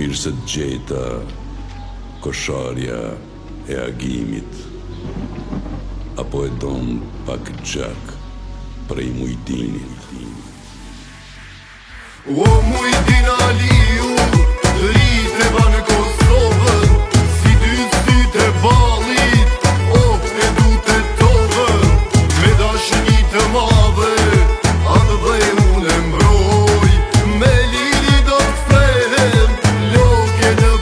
mirë se t'gjeta kosharja e agimit, apo e don pak gjak prej Mujdinit. O Mujdin Aliu, rite ba në Kosovën, si dy sytë e balit, o e du të tovën, me dashni të madhe, atë dhe unë e mbroj, me liri do të kthehem, loke në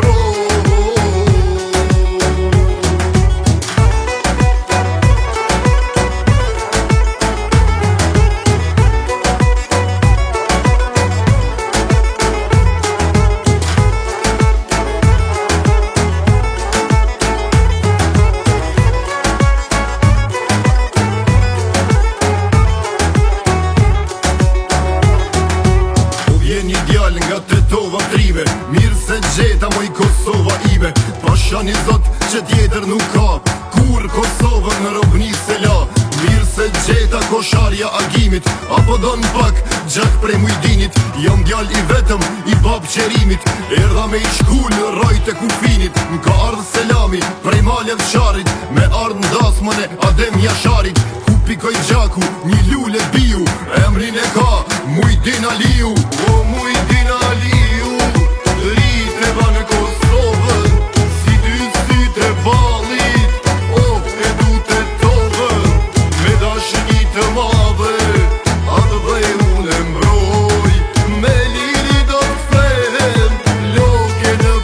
nga të tova trime, mirë se gjeta moj Kosova ime. Pasha një zot që tjetër nuk ka, kur Kosovën në robni se la. Mirë se gjeta kosharja agimit, apo don pak gjak prej Mujdinit. Jam djall i vetëm i bab qerimit, erdha me i shkull në rajt e kufinit. M'ka ardhë selami prej Malev Sharit, me ardhë ndasmën e Adem Jasharit. Ku pikoj gjaku një lule biu, emrin e ka Mujdin Aliu. O Mujdin Aliu, rite ba në Kosovën, si dy sytë e balit, o e du të tovën, me dashni të madhe, atë dhe unë e mbroj, me liri do të kthehem, loke në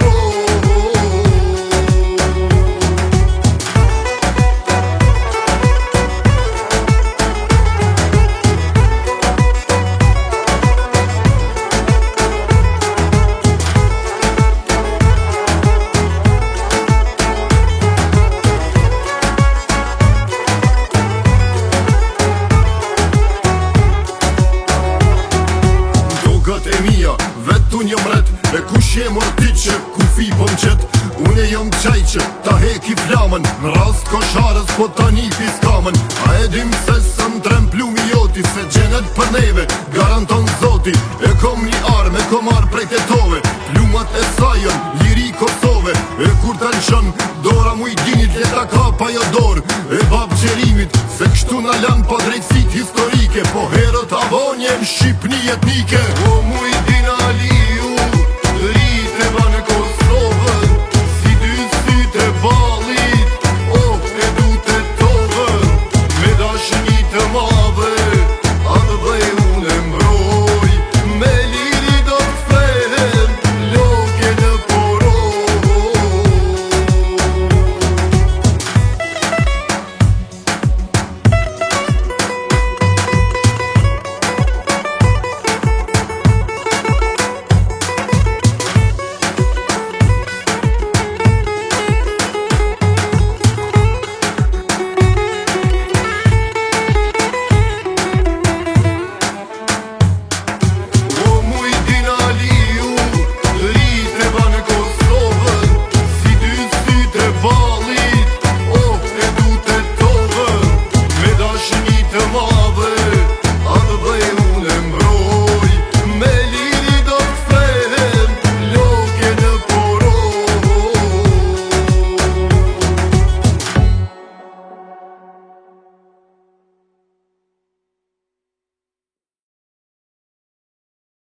vetun jom ret, e kush je mërtit që kufi po m'qet. Une jom qaj që ta heki flamën, në rast kosharës po tani piskamën. A edim se së m'trem plumi joti, se gjenet për neve garanton zoti. E kom një armë, e kom arë prej tetove, plumat e sajon, liri Kosove. E kur të lëshon, dora Mujdinit, leta ka pa jo dorë, e bab qerimit, se kështu në lan pa drejtësit historike, po herët avonje në Shqipni etnike. O